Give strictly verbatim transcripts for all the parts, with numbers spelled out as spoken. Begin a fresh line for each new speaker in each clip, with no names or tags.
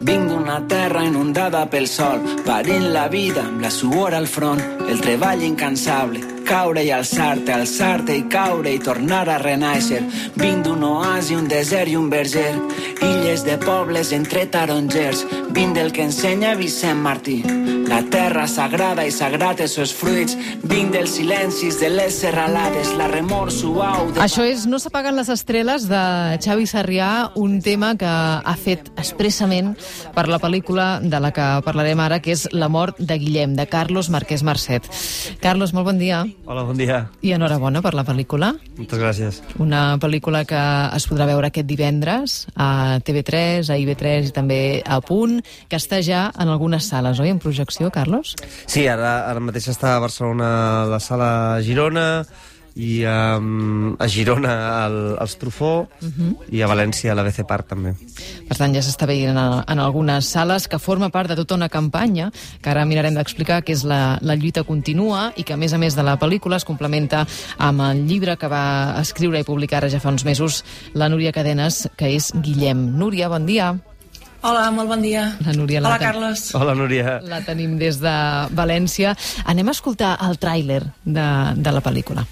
Vinc d'una terra inundada pel sol, parint la vida amb la suor al front, el treball incansable, caure i alçar-te, alçar-te i caure i tornar a renaixer. Vinc d'un oasi, un desert i un verger, illes de pobles entre tarongers. Vinc del que ensenya Vicent Martí, la terra sagrada i sagrat els seus fruits. Vinc dels silencis de les serralades, la remor suau de...
Això és No s'apaguen les estrelles, de Xavi Sarrià, un tema que ha fet expressament per la pel·lícula de la que parlarem ara, que és La mort de Guillem, de Carlos Marquès Marcet. Carlos, molt bon dia.
Hola, bon dia.
I enhorabona per la pel·lícula.
Moltes gràcies.
Una pel·lícula que es podrà veure aquest divendres a T V tres, a I V tres i també a Punt, que està ja en algunes sales, oi, en projecció, Carlos?
Sí, ara, ara mateix està a Barcelona la sala Girona, i um, a Girona el, els Truffaut, uh-huh. i a València la B C Park també.
Per tant, ja s'està veient en, en algunes sales, que forma part de tota una campanya que ara mirarem d'explicar, que és la, la lluita continua, i que a més a més de la pel·lícula es complementa amb el llibre que va escriure i publicar ara ja fa uns mesos la Núria Cadenes, que és Guillem. Núria, bon dia.
Hola, molt bon dia.
La Núria,
Hola,
la
Carlos.
Hola, Núria.
La tenim des de València. Anem a escoltar el tràiler de, de la pel·lícula.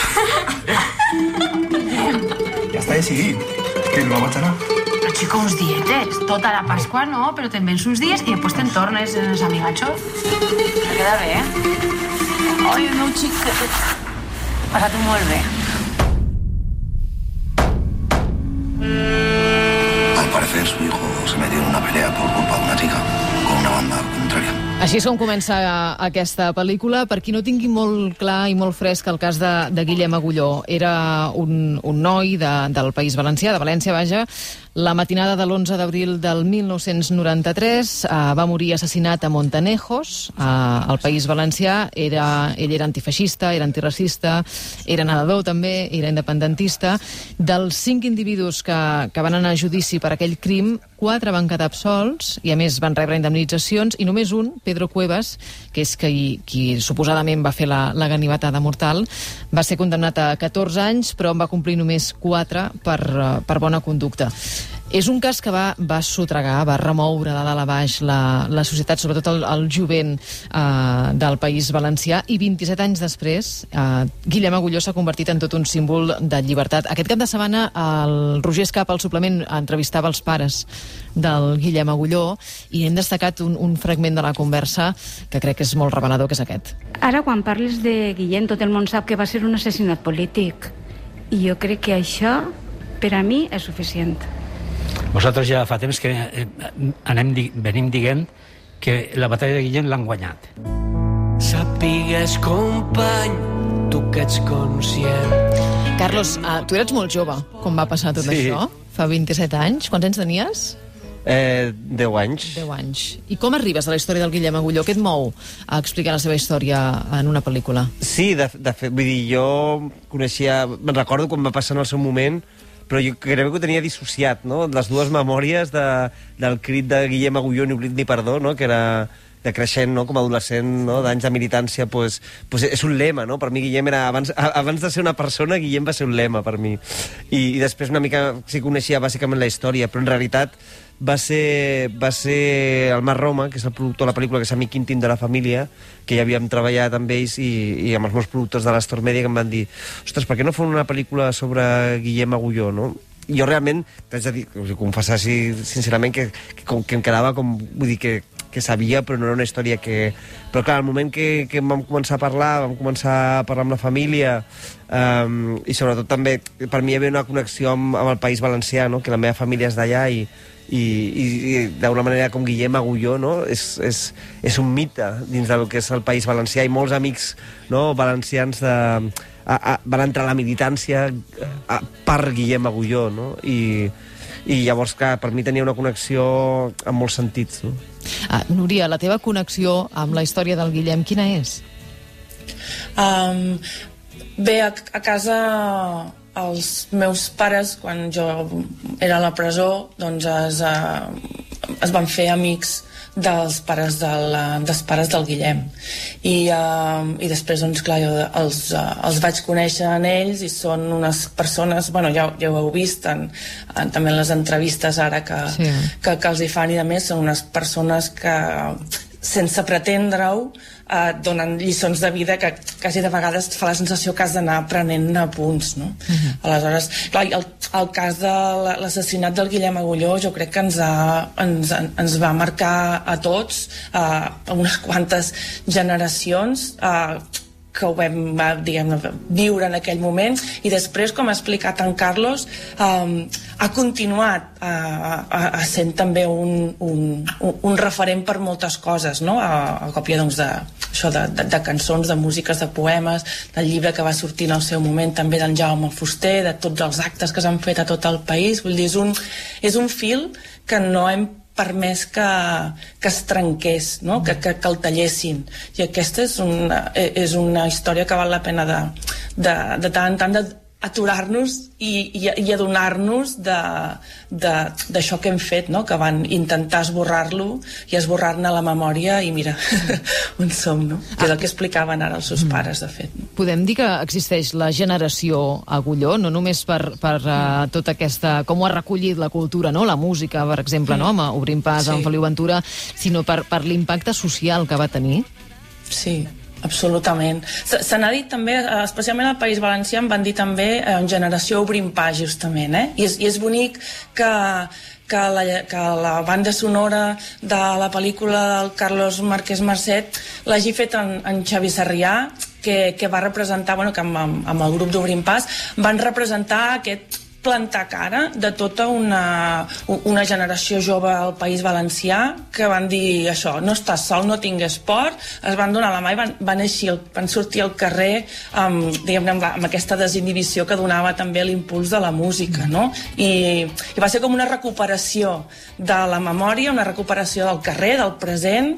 Ya está decidido. Que no vamos a nada.
Pero chico, uns dietes. Tota la Pasqua no, però te'n vens uns dies i després te'n tornes en els amigachos. Que queda bé, eh? Ai, el meu xic... Passa-t'ho molt bé.
Al parecer su hijo se metió en una pelea por culpa de una chica con una banda contraria.
Així és com comença aquesta pel·lícula. Per qui no tingui molt clar i molt fresc el cas de, de Guillem Agulló, era un, un noi de, del País Valencià, de València, vaja. La matinada de l'onze d'abril del mil nou-cents noranta-tres eh, va morir assassinat a Montanejos, eh, al País Valencià. Era, ell era antifeixista, era antiracista, era nedador també, era independentista. Dels cinc individus que, que van anar a judici per aquell crim, quatre van quedar absolts i a més van rebre indemnitzacions, i només un, Pedro Cuevas, que és qui, qui suposadament va fer la, la ganivetada mortal, va ser condemnat a catorze anys, però en va complir només quatre per, per bona conducta. És un cas que va, va sotragar, va remoure de dalt a baix la, la societat, sobretot el, el jovent eh, del País Valencià, i vint-i-set anys després eh, Guillem Agulló s'ha convertit en tot un símbol de llibertat. Aquest cap de setmana el Roger Escapa, al suplement, entrevistava els pares del Guillem Agulló, i hem destacat un, un fragment de la conversa que crec que és molt revelador, que és aquest.
Ara, quan parles de Guillem, tot el món sap que va ser un assassinat polític, i jo crec que això, per a mi, és suficient.
Nosaltres ja fa temps que anem, venim dient que la batalla de Guillem l'han guanyat.
Sapigues, company, tu que ets conscient.
Carlos, uh, tu eres molt jove quan va passar tot
Sí.
això, fa vint-i-set anys. Quants anys tenies?
Eh, deu anys.
deu anys. I com arribes a la història del Guillem Agulló? Què et mou a explicar la seva història en una pel·lícula?
Sí, de, de fet, vull dir, jo coneixia... Me'n recordo quan va passar en el seu moment, però jo crec que ho tenia dissociat, no? Les dues memòries de, del crit de Guillem Agulló, ni oblit ni perdó, no? Que era de creixent, no? Com a adolescent, no? D'anys de militància, pues, pues és un lema, no? Per mi Guillem era... Abans, abans de ser una persona, Guillem va ser un lema per mi. I, i després una mica sí que coneixia bàsicament la història, però en realitat va ser, va ser el Marc Roma, que és el productor de la pel·lícula, que és amic íntim de la família, que ja havíem treballat amb ells i, i amb els meus productors de l'Astor Media, que em van dir, ostres, per què no fan una pel·lícula sobre Guillem Agulló, no? I jo realment, t'haig de dir, us ho confessar sincerament, que, que, que em quedava com, vull dir, que, que sabia, però no era una història que... Però clar, al moment que, que vam començar a parlar, vam començar a parlar amb la família, um, i sobretot també, per mi hi havia una connexió amb, amb el País Valencià, no? Que la meva família és d'allà, i i, i, i d'una manera com Guillem Agulló, no? és, és, és un mite dins del que és el País Valencià, i molts amics, no? Valencians de, a, a, van entrar a la militància a, per Guillem Agulló, no? I, i llavors, clar, per mi tenia una connexió en molts sentits, no?
Ah, Núria, la teva connexió amb la història del Guillem, quina és?
Um, bé, a, a casa... Els meus pares, quan jo era a la presó, doncs es, uh, es van fer amics dels pares, del, dels pares del Guillem. I, uh, i després, doncs, clar, jo els, uh, els vaig conèixer en ells i són unes persones, bueno, ja, ja ho heu vist en, en, també en les entrevistes ara que, sí. que, que els hi fan, i a més són unes persones que sense pretendre-ho et donen lliçons de vida que quasi de vegades et fa la sensació que has d'anar aprenent a punts, no? Uh-huh. Aleshores, clar, el, el cas de l'assassinat del Guillem Agulló jo crec que ens, ha, ens, ens va marcar a tots, a unes quantes generacions, a que ho vam, diguem, viure en aquell moment, i després, com ha explicat en Carlos, um, ha continuat a, a, a sent també un, un, un referent per moltes coses, no? A, a còpia, doncs, de, això, de, de, de cançons, de músiques, de poemes, del llibre que va sortir en el seu moment també d'en Jaume Fuster, de tots els actes que s'han fet a tot el país. Vull dir, és un, és un fil que no hem permès que, que es trenqués, no? que, que, que el tallessin, i aquesta és una, és una història que val la pena de, de, de tant en tant d'aturar-nos i, i, i adonar-nos d'això que hem fet, no? Que van intentar esborrar-lo i esborrar-ne la memòria, i mira on som, no? Que és el que explicaven ara els seus pares, de fet, no?
Podem dir que existeix la generació Agulló, no només per, per uh, tota aquesta, com ho ha recollit la cultura, no? La música, per exemple, no? Amb Obrim Pas, sí. amb Feliu Ventura, sinó per, per l'impacte social que va tenir.
Sí, absolutament. Se, se n'ha dit també, especialment al País Valencià, en van dir també en generació Obrim Pas, justament, eh? I és, i és bonic que, que, la, que la banda sonora de la pel·lícula del Carlos Márquez Marcet l'hagi fet en, en Xavi Sarrià, que, que va representar, bueno, que amb, amb el grup d'Obrim Pas van representar aquest plantar cara de tota una, una generació jove al País Valencià, que van dir això, no estàs sol, no tingues por, es van donar la mà i van, van, eixir, van sortir al carrer amb, diguem, amb, amb aquesta desinhibició que donava també l'impuls de la música, no? I, i va ser com una recuperació de la memòria, una recuperació del carrer, del present,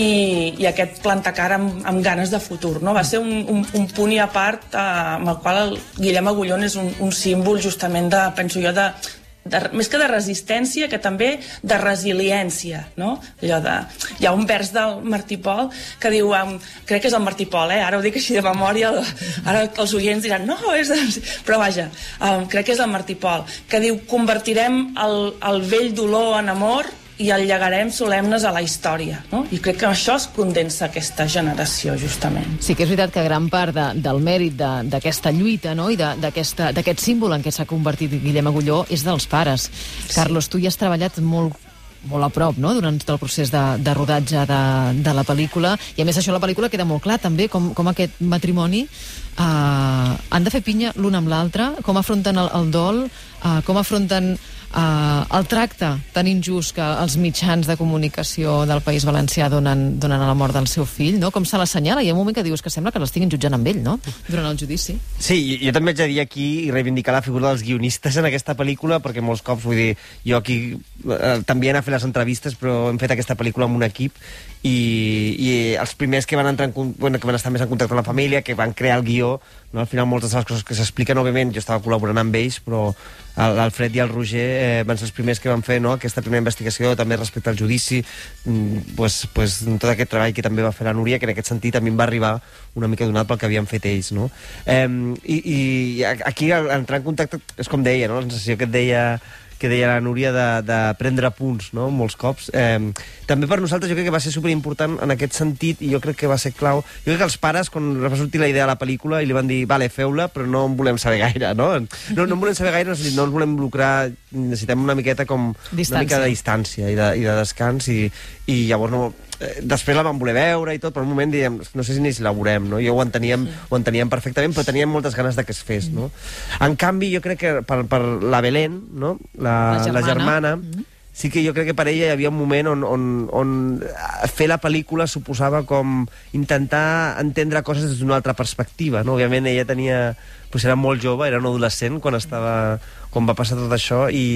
i, i aquest plantar cara amb, amb ganes de futur, no? Va ser un, un, un punt i a part eh, amb el qual el Guillem Agulló és un, un símbol justament de, penso jo, de, de, més que de resistència, que també de resiliència, no? Allò de, hi ha un vers del Martí Pol que diu, um, crec que és el Martí Pol, eh? Ara ho dic així de memòria, ara els oients diran, no, és... però vaja, um, crec que és el Martí Pol, que diu, convertirem el, el vell dolor en amor i el llegarem solemnes a la història, no? I crec que això es condensa aquesta generació, justament.
Sí que és veritat que gran part de, del mèrit d'aquesta lluita, no? I d'aquest símbol en què s'ha convertit Guillem Agulló és dels pares. Sí. Carlos, tu hi has treballat molt molt a prop, no?, durant el procés de, de rodatge de, de la pel·lícula, i a més això a la pel·lícula queda molt clar també com, com aquest matrimoni eh, han de fer pinya l'un amb l'altre, com afronten el, el dol, eh, com afronten Uh, el tracte tan injust que els mitjans de comunicació del País Valencià donen, donen a la mort del seu fill, no? Com se l'assenyala? Hi ha un moment que dius que sembla que l'estiguin jutjant amb ell, no?, durant el judici.
Sí, jo també haig de dir aquí i reivindicar la figura dels guionistes en aquesta pel·lícula, perquè molts cops, vull dir, jo aquí eh, també he anat a fer les entrevistes, però hem fet aquesta pel·lícula amb un equip, i, i els primers que van entrar en, bueno, que van estar més en contacte amb la família, que van crear el guió, no? Al final moltes de les coses que s'expliquen, òbviament, jo estava col·laborant amb ells, però l'Alfred i el Roger eh, van ser els primers que van fer, no?, aquesta primera investigació, també respecte al judici, mm, pues, pues, tot aquest treball que també va fer la Núria, que en aquest sentit a mi em va arribar una mica donat pel que havien fet ells, no? Eh, i, I aquí entrar en contacte és com deia, no?, la sensació que et deia que deia la Núria de, de prendre punts, no?, molts cops. Eh, també per nosaltres jo crec que va ser superimportant en aquest sentit, i jo crec que va ser clau. Jo crec que els pares, quan va sortir la idea de la pel·lícula, i li van dir, vale, feu-la, però no en volem saber gaire, no? No, no en volem saber gaire, no ens volem involucrar, necessitem una miqueta com... Distància. Una mica de distància i de, i de descans, i, i llavors no... Després la vam voler veure i tot, però un moment diem, no sé si ni si la veurem, no? Jo ho enteníem, ho enteníem perfectament, però teníem moltes ganes de que es fes, no? En canvi, jo crec que per, per la Belén, no?, la, la germana, la germana mm. sí que jo crec que per ella hi havia un moment on, on, on fer la pel·lícula suposava com intentar entendre coses des d'una altra perspectiva, no? Òbviament ella tenia... Pues era molt jove, era un adolescent quan estava... quan va passar tot això, i,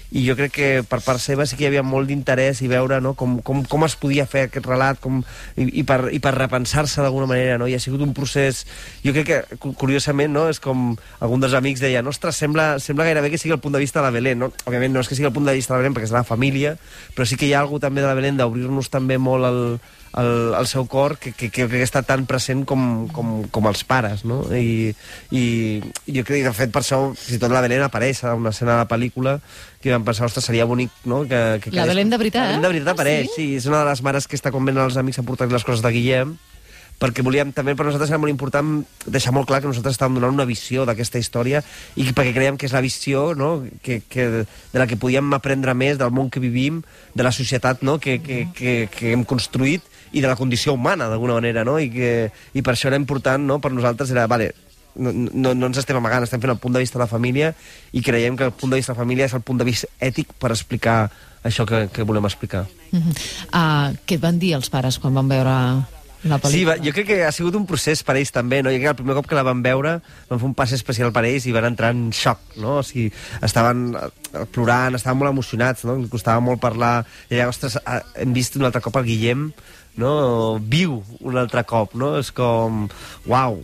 i jo crec que per part seva sí que hi havia molt d'interès i veure, no, com, com, com es podia fer aquest relat com, i, i, per, i per repensar-se d'alguna manera, no? I ha sigut un procés, jo crec que curiosament, no, és com algun dels amics deia, ostres, sembla, sembla gairebé que sigui el punt de vista de la Belén, no? Òbviament no és que sigui el punt de vista de la Belén perquè és la família, però sí que hi ha alguna també de la Belén d'obrir-nos també molt el, el, el seu cor que, que, que, que està tan present com, com, com els pares, no? I, i jo crec que de fet per això fins i tot la Belén apareix a una escena de la pel·lícula que vam pensar, ostres, seria bonic, no? Que, que
la Belén de veritat,
eh? La Belén de veritat apareix, ah, sí? Sí, és una de les mares que està convenint els amics a portar les coses de Guillem, perquè volíem, també per nosaltres era molt important deixar molt clar que nosaltres estàvem donant una visió d'aquesta història i perquè creiem que és la visió, no? que, que, de la que podíem aprendre més del món que vivim, de la societat, no? que, que, que, que hem construït i de la condició humana, d'alguna manera, no? I, que, i per això era important, no? Per nosaltres era, vale, no, no, no ens estem amagant, estem fent el punt de vista de la família i creiem que el punt de vista de la família és el punt de vista ètic per explicar això que, que volem explicar.
Uh-huh. uh, què et van dir els pares quan van veure la pel·lícula?
Sí, va, jo crec que ha sigut un procés per ells també, no? Jo crec que el primer cop que la van veure van fer un pas especial per ells i van entrar en xoc, no? O sigui, estaven plorant, estaven molt emocionats, no? Els costava molt parlar, i allà, ostres, hem vist un altre cop el Guillem, no? Viu un altre cop, no? És com, uau!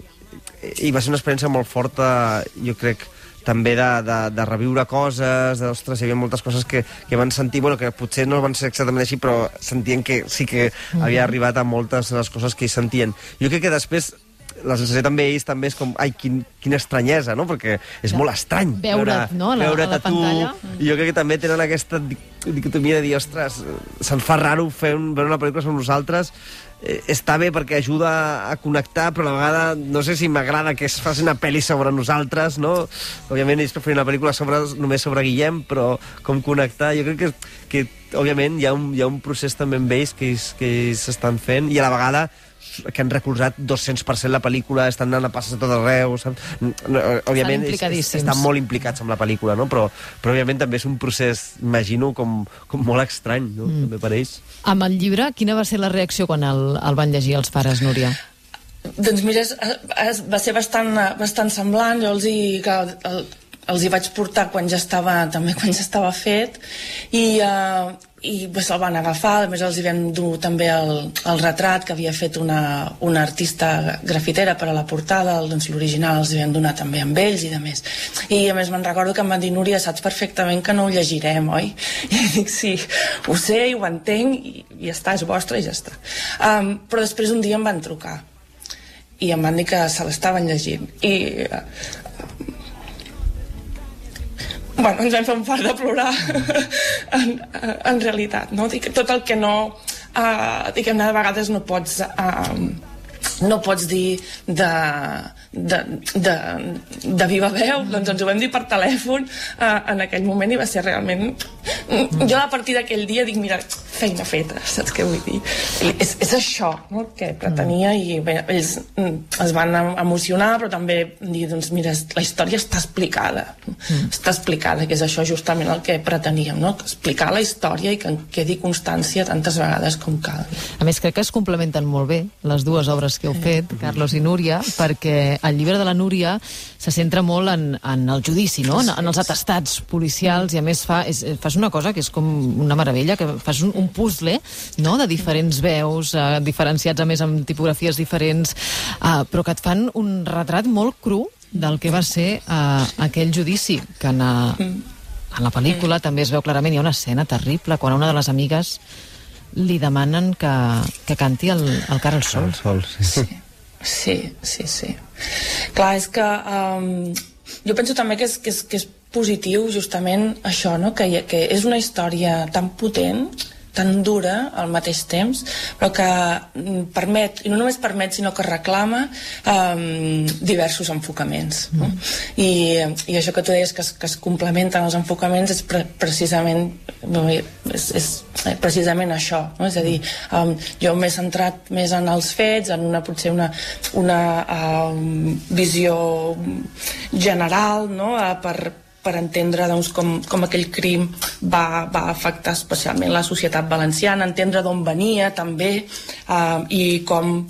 I va ser una experiència molt forta, jo crec, també de, de, de reviure coses, de, ostres, hi havia moltes coses que, que van sentir, bueno, que potser no van ser exactament així, però sentien que sí que havia arribat a moltes de les coses que hi sentien. Jo crec que després la sensació també ells també és com, ai, quin, quina estranyesa, no? Perquè és molt estrany
veure't, no? A la,
veure't
a la
a tu.
pantalla.
I jo crec que també tenen aquesta dicotomia de dir, ostres, se'ns fa raro fer un, veure una pel·lícula sobre nosaltres, eh, està bé perquè ajuda a connectar, però a la vegada no sé si m'agrada que es faci una pel·li sobre nosaltres, no? Òbviament ells preferien una pel·lícula sobre, només sobre Guillem, però com connectar, jo crec que, que òbviament hi ha, un, hi ha un procés també amb ells que ells, que ells estan fent, i a la vegada que han recolzat dos-cents per cent la pel·lícula, estan anant a passes a tot arreu, saps? Òbviament estan molt implicats amb la pel·lícula, no? Però, però òbviament també és un procés, imagino, com, com molt estrany, no? Mm. També per ells.
Amb el llibre, quina va ser la reacció quan el, el van llegir els pares, Núria?
Doncs mira, es, es, va ser bastant, bastant semblant. Jo els hi, que el, els hi vaig portar quan ja estava, també quan ja estava fet, i, uh, i pues, el van agafar. A més els hi vam dur també el, el retrat que havia fet una, una artista grafitera per a la portada, doncs l'original els hi vam donar també amb ells i de més. I a més me'n recordo que em van dir, Núria, saps perfectament que no ho llegirem, oi? I dic, sí, ho sé, ho entenc, i, i ja està, és vostre i ja està. Um, però després un dia em van trucar i em van dir que se l'estaven llegint i bueno, ens vam fer un fart de plorar en, en realitat, no? Tot el que no uh, diguem-ne, de vegades no pots uh, no pots dir de, de, de, de viva veu, doncs ens ho vam dir per telèfon uh, en aquell moment i va ser realment... Jo a partir d'aquell dia dic, mira, feina feta, saps què vull dir? I és, és això, no?, el que pretenia, i bé, ells es van emocionar, però també dir, doncs mira, la història està explicada, mm. està explicada, que és això justament el que preteníem, no?, explicar la història i que en quedi constància tantes vegades com cal.
A més, crec que es complementen molt bé les dues obres que heu fet, Carlos i Núria, perquè el llibre de la Núria se centra molt en, en el judici, no?, en, en els atestats policials, i a més fa, és, fas una cosa que és com una meravella, que fas un, un puzzle, no?, de diferents veus, eh, diferenciats a més amb tipografies diferents, eh, però que et fan un retrat molt cru del que va ser eh, aquell judici, que en, eh, en la pel·lícula també es veu clarament, hi ha una escena terrible, quan a una de les amigues li demanen que, que canti el, el Cara al Sol.
El Sol, sí.
Sí, sí, sí. Clar, és que um, jo penso també que és, que és, que és positiu justament això, no?, que, que és una història tan potent, tan dura al mateix temps, però que permet, i no només permet, sinó que reclama um, diversos enfocaments. Mm. No? I, I això que tu deies, que es, que es complementen els enfocaments, és pre precisament és, és precisament això, no? És a dir, um, jo m'he centrat més en els fets, en una, potser una, una um, visió general, no?, per per entendre, doncs, com, com aquell crim va, va afectar especialment la societat valenciana, entendre d'on venia també, eh, i com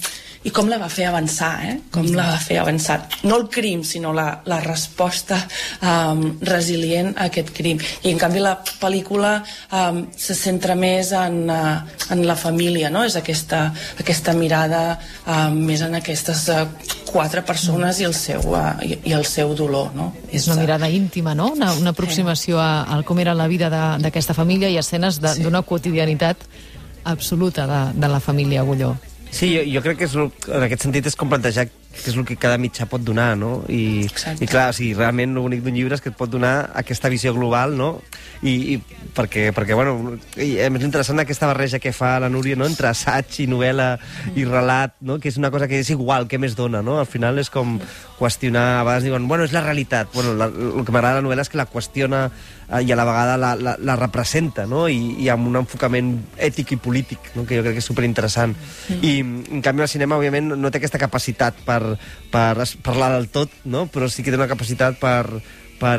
i com la va fer avançar, eh? Com la va fer avançar. No el crim, sinó la, la resposta um, resilient a aquest crim. I en canvi la pel·lícula um, se centra més en, uh, en la família, no? És aquesta, aquesta mirada um, més en aquestes uh, quatre persones i el seu, uh, i, i el seu dolor, no?
És una mirada íntima, no? Una, una aproximació a, a com era la vida d'aquesta família i escenes d'una sí. quotidianitat absoluta de, de la família Agulló.
Sí, jo, jo crec que és, en aquest sentit és com plantejar que és el que cada mitjà pot donar, no? I, i clar, o sigui, realment el bonic d'un llibre és que et pot donar aquesta visió global, no? I, i perquè, perquè, bueno, i, a més interessant aquesta barreja que fa la Núria, no? Entre assaig i novel·la i relat, no? Que és una cosa que és igual, què més dona, no? Al final és com qüestionar, a vegades diuen, bueno, és la realitat. Bueno, la, el que m'agrada de la novel·la és que la qüestiona eh, i a la vegada la, la, la representa, no? I, i amb un enfocament ètic i polític, no? Que jo crec que és superinteressant. Mm. I, en canvi, el cinema, òbviament, no té aquesta capacitat per, per parlar del tot, no? Però sí que té una capacitat per, per,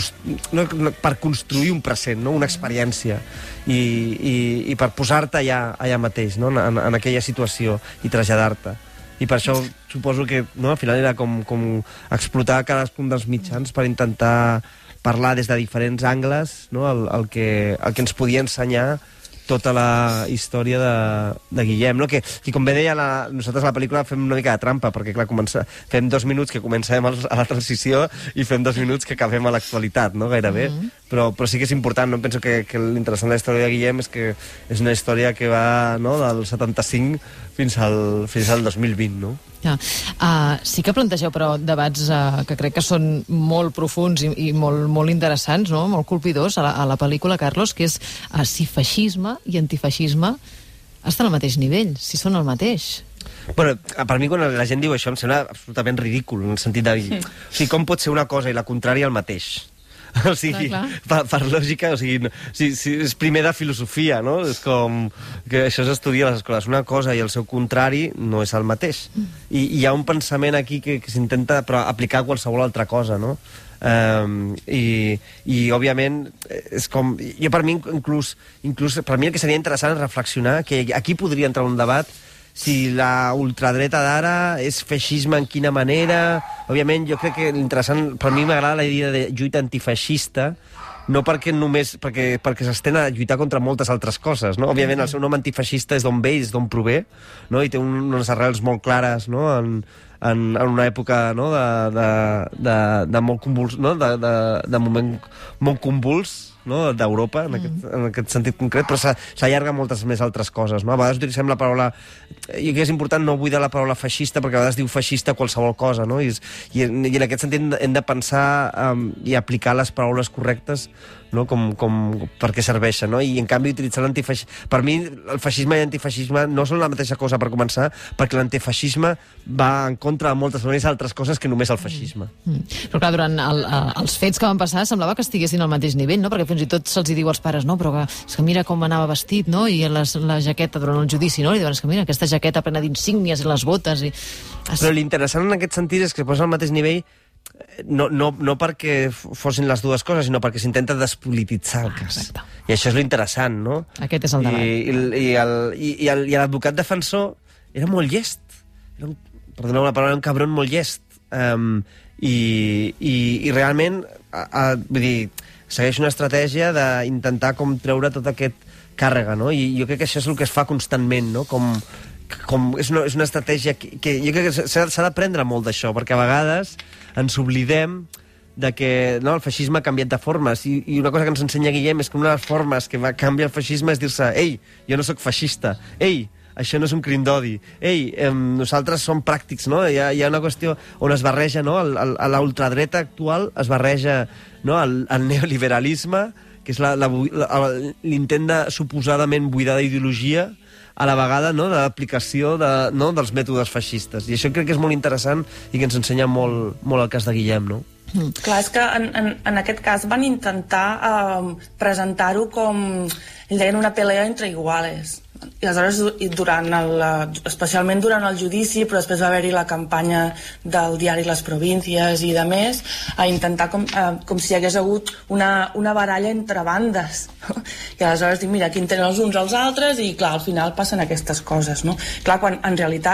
no, per construir un present, no? Una experiència, i, i, i per posar-te allà, allà mateix, no? en, en aquella situació, i traslladar-te. I per això suposo que, no? Al final era com, com explotar cadascun dels mitjans per intentar parlar des de diferents angles, no? el, el, que, el que ens podia ensenyar tota la història de, de Guillem, no? Que, que com bé deia, la, nosaltres a la pel·lícula fem una mica de trampa, perquè clar, comença, fem dos minuts que comencem a la transició i fem dos minuts que acabem a l'actualitat, no? Gairebé. Mm-hmm. però, però sí que és important, no? Penso que, que l'interessant de la història de Guillem és que és una història que va, no? Del setanta-cinc fins al, fins al dos mil vint, no?
Ja. Uh, sí que plantegeu, però, debats uh, que crec que són molt profuns i, i molt, molt interessants, no? Molt colpidors a la, a la pel·lícula, Carlos, que és uh, si feixisme i antifeixisme estan al mateix nivell, si són el mateix.
Bueno, per mi, quan la gent diu això, em sembla absolutament ridícul, en el sentit de dir, mm. o sigui, com pot ser una cosa i la contrària el mateix? O sigui, clar, clar. Per, per lògica, o sigui, si, si és primer de filosofia, no? És com que això s'estudia a les escoles. Una cosa i el seu contrari no és el mateix. I, i hi ha un pensament aquí que, que s'intenta aplicar a qualsevol altra cosa, no? Um, i, i òbviament és com, jo per mi inclús, inclús per mi el que seria interessant és reflexionar que aquí podria entrar un debat si la ultradreta d'ara és feixisme en quina manera. Òbviament jo crec que l'interessant, per mi m'agrada la idea de lluita antifeixista, no perquè només perquè, perquè s'estén a lluitar contra moltes altres coses, no? Òbviament el seu nom antifeixista és d'on ve, és d'on prové, no? I té un, unes arrels molt clares, no? en, en, en una època, no? de, de, de, de molt convuls, no? de, de, de moment molt convuls, no? d'Europa, en, aquest, en aquest sentit concret, però s'allarga moltes més altres coses, no? A vegades utilitzem la paraula, i que és important no buidar la paraula feixista, perquè a vegades diu feixista qualsevol cosa, no? I, és, i, i en aquest sentit hem de pensar um, i aplicar les paraules correctes, no? com, com, per què serveixen, no? I en canvi utilitzar l'antifeixisme, per mi el feixisme i l'antifeixisme no són la mateixa cosa, per començar, perquè l'antifeixisme va en contra de moltes maneres altres coses que només el feixisme.
Mm. Mm. Però clar, durant el, els fets que van passar semblava que estiguessin al mateix nivell, no? Perquè fins i tot se'ls diu als pares, no? Però que, és que mira com anava vestit, no? I les, la jaqueta durant el judici, no? I diuen, és que mira, aquesta jaqueta plena d'insígnies i les botes i...
Però l'interessant en aquest sentit és que es posa al mateix nivell no, no, no perquè fossin les dues coses, sinó perquè s'intenta despolititzar el cas. Ah, i això és l'interessant, no?
Aquest és el debat.
I, i, i l'advocat defensor era molt llest. Era un, perdoneu la paraula, un cabron molt llest. Um, i, i, I realment, a, a, vull dir, segueix una estratègia d'intentar com treure tot aquest càrrega, no? I jo crec que això és el que es fa constantment, no? Com... Com és, una, és una estratègia que, que jo crec que s'ha d'aprendre molt d'això, perquè a vegades ens oblidem de que no, el feixisme ha canviat de formes, i, i una cosa que ens ensenya Guillem és que una de les formes que va canviar el feixisme és dir-se, ei, jo no sóc feixista, ei, això no és un crim d'odi, ei, eh, nosaltres som pràctics, no? Hi ha, hi ha una qüestió on es barreja, no? El, el, a la ultradreta actual es barreja, no? el, el neoliberalisme, que és l'intent de suposadament buidar d'ideologia, a la vegada, no? De l'aplicació de, no? dels mètodes feixistes. I això crec que és molt interessant i que ens ensenya molt, molt el cas de Guillem, no?
Mm. Clar, és que en, en, en aquest cas van intentar eh, presentar-ho com, ells deien, una pelea entre iguales. I aleshores, durant el, especialment durant el judici, però després va haver-hi la campanya del diari Les Províncies i de més, a intentar com, eh, com si hi hagués hagut una, una baralla entre bandes. I aleshores dic, mira, aquí en tenen els uns als altres, i clar, al final passen aquestes coses, no? Clar, quan en realitat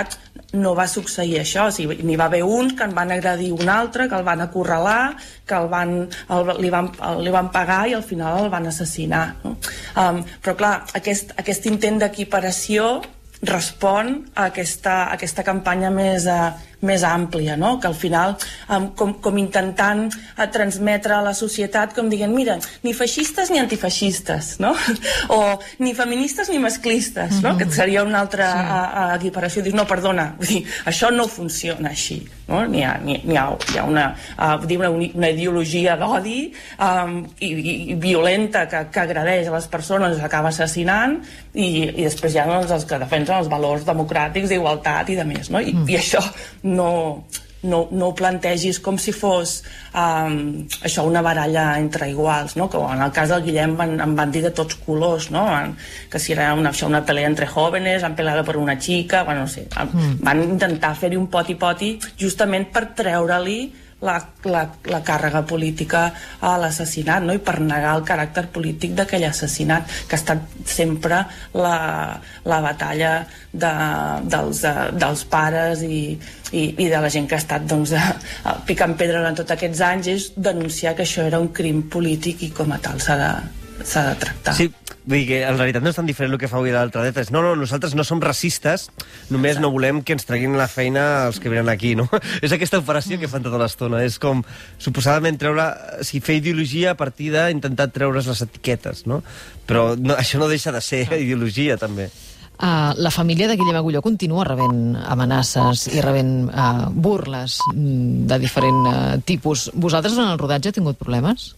no va succeir això. O sigui, n'hi va haver uns que en van agredir un altre, que el van acorralar, que el van, el, li, van, el, li van pagar i al final el van assassinar, no? Um, però clar, aquest, aquest intent d'equiparació respon a aquesta, a aquesta campanya més, uh, més àmplia, no? Que al final um, com, com intentant uh, transmetre a la societat com dient, mira, ni feixistes ni antifeixistes, no? O ni feministes ni masclistes, no? Que seria una altra sí. a, a equiparació. Dius, no, perdona, vull dir, això no funciona així, no? N'hi ha, n'hi, n'hi ha, hi ha una, uh, una, una ideologia d'odi um, i, i violenta que, que agredeix a les persones, acaba assassinant, i, i després hi ha doncs, els que defensen els valors democràtics d'igualtat i de més, no? I, mm. i això no, no, no ho plantegis com si fos um, això, una baralla entre iguals, no? Que en el cas del Guillem van, en van dir de tots colors, no? Que si era una, això, una pelea entre jóvenes, han pelado per una xica, bueno, no sé, mm. van intentar fer-hi un poti-poti justament per treure-li La, la, la càrrega política a l'assassinat, no? I per negar el caràcter polític d'aquell assassinat, que ha estat sempre la, la batalla de, dels, dels pares i, i, i de la gent que ha estat doncs, picant pedra durant tots aquests anys, és denunciar que això era un crim polític i com a tal s'ha de, s'ha de tractar.
Sí, vull dir que en realitat no és tan diferent el que fa avui l'altra dreta. No, no, nosaltres no som racistes, només no volem que ens treguin la feina els que venen aquí, no? És aquesta operació que fan tota l'estona. És com, suposadament, treure... O sigui, fer ideologia a partir d'intentar treure's les etiquetes, no? Però no, això no deixa de ser ideologia, també.
Uh, la família de Guillem Agulló continua rebent amenaces i rebent uh, burles de diferent uh, tipus. Vosaltres en el rodatge heu tingut problemes?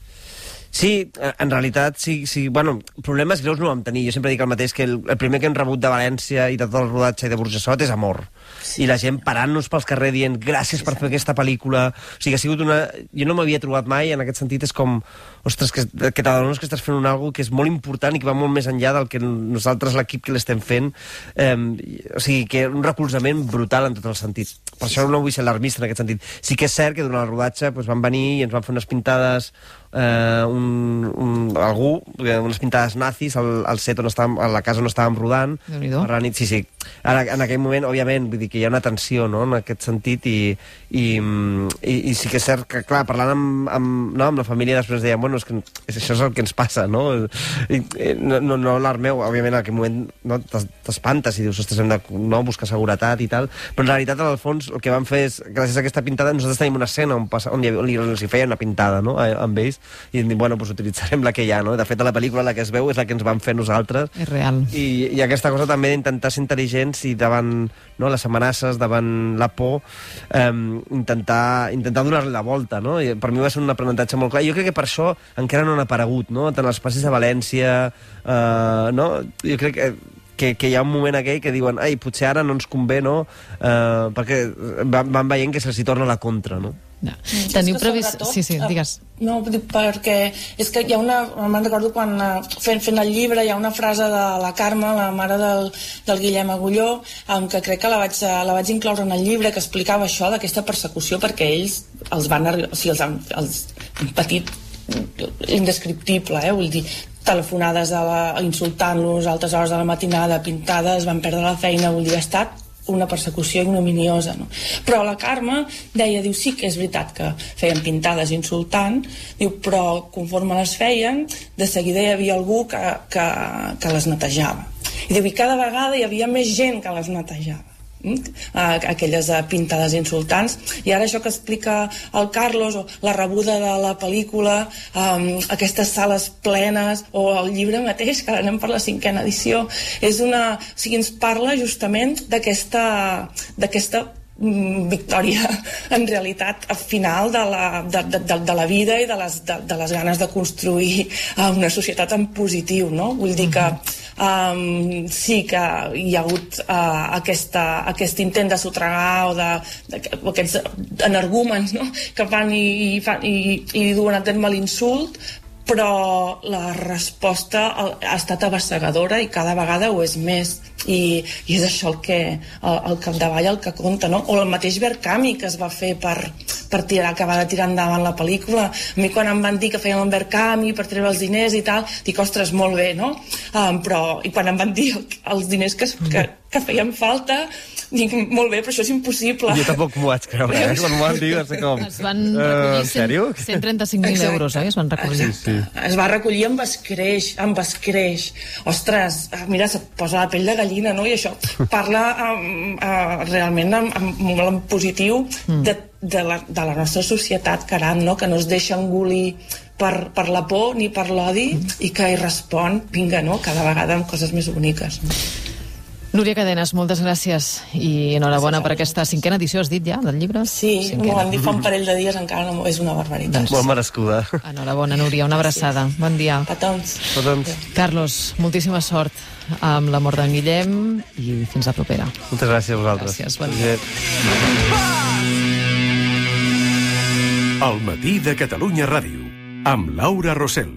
Sí, en realitat, sí, sí. Bueno, problemes greus no vam tenir. Jo sempre dic el mateix, que el, el primer que hem rebut de València i de tot el rodatge i de Burjassot és amor. Sí. I la gent parant-nos pels carrers dient gràcies sí, per fer aquesta pel·lícula. O sigui, ha sigut una... Jo no m'havia trobat mai, en aquest sentit, és com... Ostres, que, que t'adones que estàs fent una cosa que és molt important i que va molt més enllà del que nosaltres, l'equip que l'estem fent. Eh, o sigui, que un recolzament brutal en tots els sentits. Per això no vull ser alarmista en aquest sentit. Sí que és cert que durant el rodatge doncs, van venir i ens van fer unes pintades... Uh, un, un, algú, unes pintades nazis al, al set on estàvem, a la casa on estàvem rodant a la nit, sí, sí. Ara, en aquell moment, òbviament, vull dir que hi ha una tensió, no?, en aquest sentit, i, i, i, i sí que és cert que, clar, parlant amb, amb, no, amb la família després deien, bueno, és que això és el que ens passa, no? I, no, no, no alarmeu, òbviament, en aquell moment no, t'espantes i dius, ostres, hem de no, buscar seguretat i tal, però en realitat, en el fons, el que vam fer és, gràcies a aquesta pintada, nosaltres tenim una escena on, passa, on, hi havia, on els hi feia una pintada, no?, amb ells, i hem dit, bueno, doncs utilitzarem la que hi ha, no? De fet, a la pel·lícula la que es veu és la que ens van fer nosaltres.
És real.
I, i aquesta cosa també d'intentar ser intel·ligents i davant, no, les amenaces, davant la por, eh, intentar, intentar donar-li la volta, no? I per mi va ser un aprenentatge molt clar. I jo crec que per això encara no han aparegut, no? Tant els passis de València, eh, no? Jo crec que Que, que hi ha un moment aquell que diuen ai, potser ara no ens convé, no? Eh, perquè van, van veient que se'ls hi torna la contra, no?
No. Teniu previst... Sí, sí, digues.
No, perquè és que hi ha una... Me'n recordo quan fent, fent el llibre hi ha una frase de la Carme, la mare del, del Guillem Agulló, que crec que la vaig, la vaig incloure en el llibre, que explicava això d'aquesta persecució, perquè ells els van arribar... O sigui, els han, els han patit indescriptible, eh? Vull dir, telefonades a la, insultant-los a altes hores de la matinada, pintades, van perdre la feina, vull dir, ha estat una persecució ignominiosa, no? Però la Carme deia, diu, sí que és veritat que feien pintades insultant, diu, però conforme les feien, de seguida hi havia algú que, que, que les netejava. I diu, i cada vegada hi havia més gent que les netejava. Aquelles pintades insultants. I ara això que explica el Carlos, o la rebuda de la pel·lícula, um, aquestes sales plenes, o el llibre mateix, que ara anem per la cinquena edició, és una... O sigui, ens parla justament d'aquesta d'aquesta victòria, en realitat, al final de la, de, de, de la vida i de les, de, de les ganes de construir una societat en positiu, no? Vull dir que Um, sí que hi ha hagut uh, aquesta, aquest intent de sotregar o de, de, o aquests energúmens, no?, que fan i, i, fan, i, i duen a terme l'insult, però la resposta ha estat abassegadora i cada vegada ho és més, i, i és això el que el, el capdavall el que compta, no? O el mateix Berkami, que es va fer per, per tirar, acabar de tirar endavant la pel·lícula. A mi quan em van dir que feien l'Ambert Camí per treure els diners i tal, dic, ostres, molt bé, no? Um, però, i quan em van dir els diners que, que, que feien falta, dic, molt bé, però això és impossible.
Jo tampoc m'ho vaig creure, eh? Quan m'ho van dir, va ser com...
Es van recollir uh, cent trenta-cinc mil euros, eh? Es van recollir.
Sí, sí.
Es va recollir amb escreix, amb escreix. Ostres, mira, se posa la pell de gallina, no? I això parla um, uh, realment amb, amb, molt en positiu mm. de, de, la, de la nostra societat, caram, no? Que no es deixa engolir per, per la por ni per l'odi mm. i que hi respon, vinga, no? Cada vegada amb coses més boniques.
Núria Cadenes, moltes gràcies i enhorabona per aquesta cinquena edició, has dit ja, del llibre?
Sí, m'ho van dir fa un parell de dies, encara no, és una barbaritat.
Doncs molt merescuda.
Enhorabona, Núria, una abraçada. Sí. Bon dia.
Petons.
Petons.
Carlos, moltíssima sort amb la mort d'en Guillem i fins la propera.
Moltes gràcies a vosaltres.
Gràcies, bon dia.
El matí de Catalunya Ràdio, amb Laura Rossell.